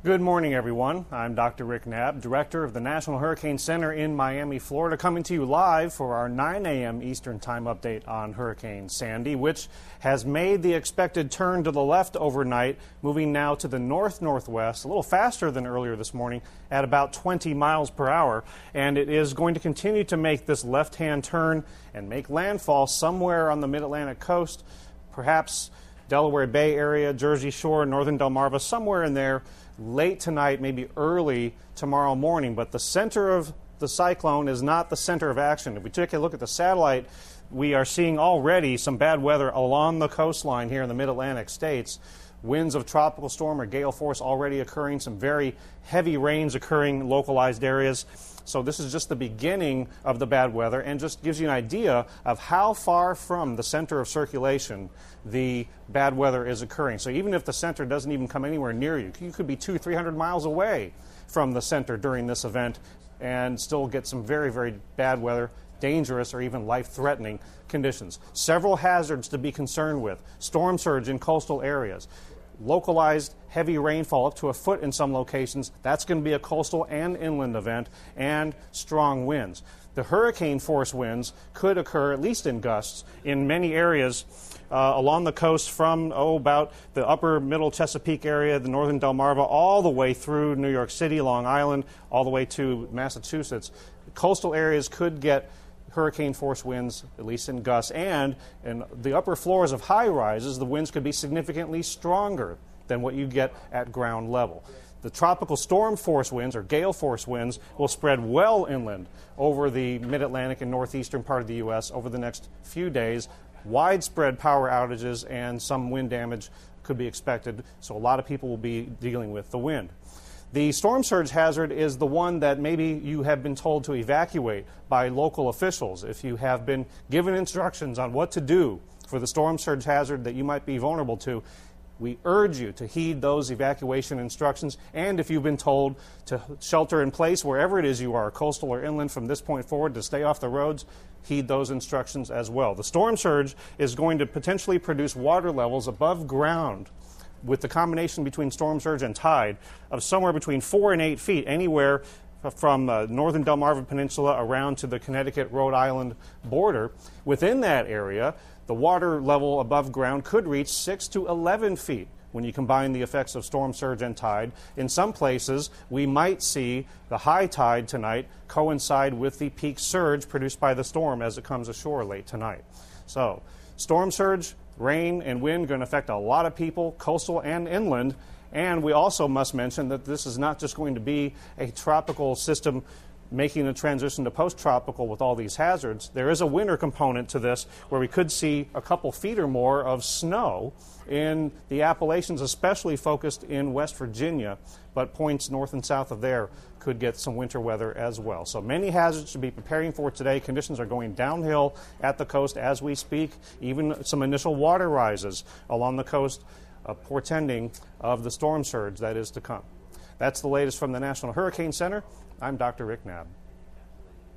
Good morning, everyone. I'm Dr. Rick Knabb, Director of the National Hurricane Center in Miami, Florida, coming to you live for our 9 a.m. Eastern Time update on Hurricane Sandy, which has made the expected turn to the left overnight, moving now to the north-northwest, a little faster than earlier this morning at about 20 miles per hour. And it is going to continue to make this left-hand turn and make landfall somewhere on the mid-Atlantic coast, perhaps Delaware Bay area, Jersey Shore, northern Delmarva, somewhere in there, late tonight, maybe early tomorrow morning. But the center of the cyclone is not the center of action. If we take a look at the satellite, we are seeing already some bad weather along the coastline here in the mid-Atlantic states. Winds of tropical storm or gale force already occurring, some very heavy rains occurring in localized areas. So this is just the beginning of the bad weather and just gives you an idea of how far from the center of circulation the bad weather is occurring. So even if the center doesn't even come anywhere near you, you could be 200-300 miles away from the center during this event and still get some very, very bad weather, dangerous or even life-threatening conditions. Several hazards to be concerned with. Storm surge in coastal areas. Localized heavy rainfall up to a foot in some locations. That's going to be a coastal and inland event, and strong winds. The hurricane force winds could occur, at least in gusts, in many areas along the coast from about the upper middle Chesapeake area, the northern Delmarva, all the way through New York City, Long Island, all the way to Massachusetts. Coastal areas could get hurricane force winds, at least in gusts, and in the upper floors of high rises, the winds could be significantly stronger than what you get at ground level. The tropical storm force winds, or gale force winds, will spread well inland over the mid-Atlantic and northeastern part of the U.S. over the next few days. Widespread power outages and some wind damage could be expected, so a lot of people will be dealing with the wind. The storm surge hazard is the one that maybe you have been told to evacuate by local officials. If you have been given instructions on what to do for the storm surge hazard that you might be vulnerable to, we urge you to heed those evacuation instructions. And if you've been told to shelter in place wherever it is you are, coastal or inland from this point forward, to stay off the roads, heed those instructions as well. The storm surge is going to potentially produce water levels above ground with the combination between storm surge and tide of somewhere between 4 and 8 feet, anywhere from northern Delmarva Peninsula around to the Connecticut-Rhode Island border. Within that area, the water level above ground could reach 6 to 11 feet when you combine the effects of storm surge and tide. In some places, we might see the high tide tonight coincide with the peak surge produced by the storm as it comes ashore late tonight. So, storm surge, rain and wind going to affect a lot of people, coastal and inland. And we also must mention that this is not just going to be a tropical system making a transition to post-tropical with all these hazards. There is a winter component to this where we could see a couple feet or more of snow in the Appalachians, especially focused in West Virginia, but points north and south of there could get some winter weather as well. So many hazards to be preparing for today. Conditions are going downhill at the coast as we speak. Even some initial water rises along the coast, portending of the storm surge that is to come. That's the latest from the National Hurricane Center. I'm Dr. Rick Knabb.